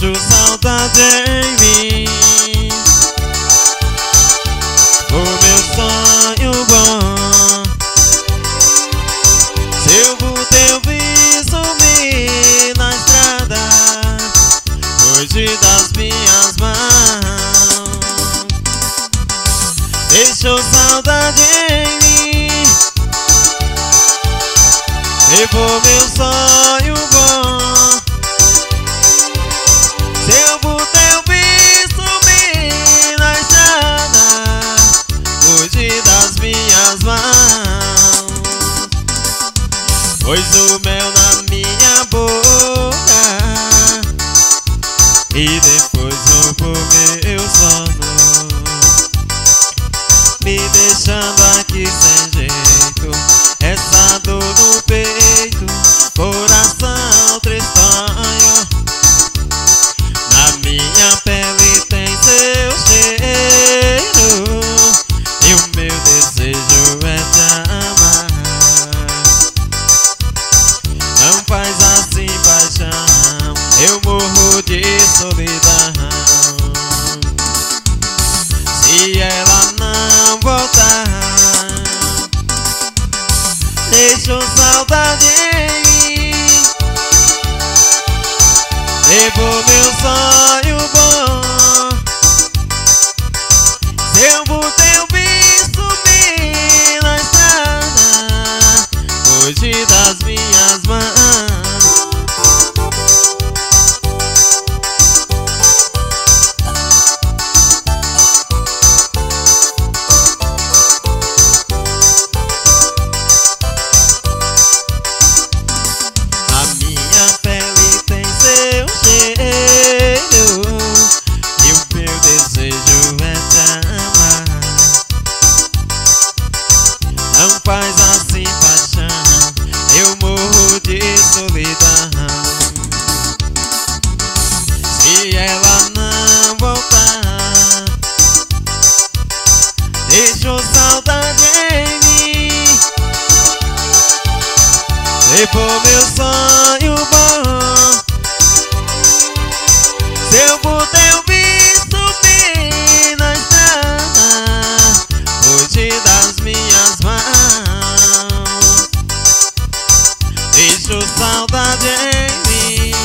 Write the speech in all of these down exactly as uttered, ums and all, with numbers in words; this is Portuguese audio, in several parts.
Deixo saudade em mim. O meu sonho bom, se eu vou ter visto me na estrada, hoje das minhas mãos. Deixou saudade em mim. Levou meu sonho bom, se eu vou ter visto me na estrada, hoje das minhas mãos. Pois o mel na minha boca e depois roubou meu sono, me deixando aqui sem jeito, essa dor no peito, coração tristonho. Na minha pele tem seu cheiro e o meu desejo é te amar. Não faz assim, paixão, eu morro de solidão. Se ela não voltar, deixou saudade em mim. Levou meu sonho bom, se eu vou ter visto me na estrada, hoje das minhas mãos. Não faz assim, paixão, eu morro de solidão. Se ela não voltar, deixou saudade em mim. Levou meu sonho bom, se eu vou ter visto me na estrada, hoje das minhas mãos. Deixou saudade em mim.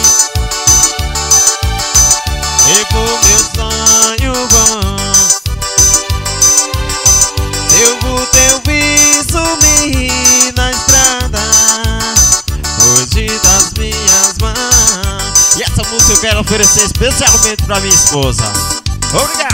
Levou meu sonho bom, se eu vou ter visto me na estrada, hoje das minhas mãos. E essa música eu quero oferecer especialmente pra minha esposa. Obrigado.